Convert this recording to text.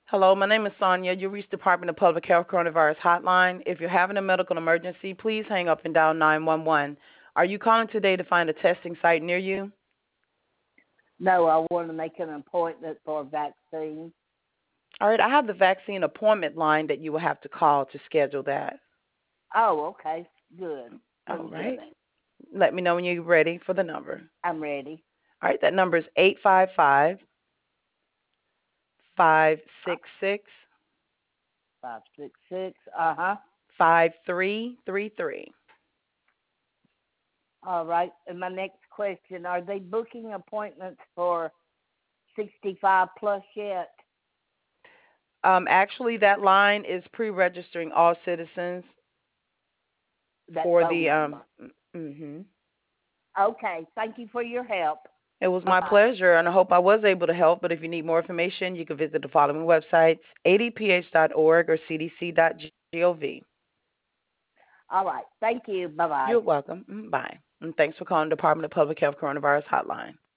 Hello, my name is Sonia. You reached Department of Public Health Coronavirus Hotline. If you're having a medical emergency, please hang up and dial 911. Are you calling today to find a testing site near you? No, I want to make an appointment for a vaccine. All right, I have the vaccine appointment line that you will have to call to schedule that. Oh, okay. Good. Let All me get right. it. Let me know when you're ready for the number. I'm ready. All right, that number is 855 566 566. Uh-huh. 5333. All right. And my next question, are they booking appointments for 65 plus yet? Actually, that line is pre-registering all citizens That for phone the number. mhm. Okay. Thank you for your help. It was my Bye-bye. pleasure, and I hope I was able to help. But if you need more information, you can visit the following websites: adph.org or cdc.gov. All right. Thank you. Bye-bye. You're welcome. Bye. And thanks for calling the Department of Public Health Coronavirus Hotline.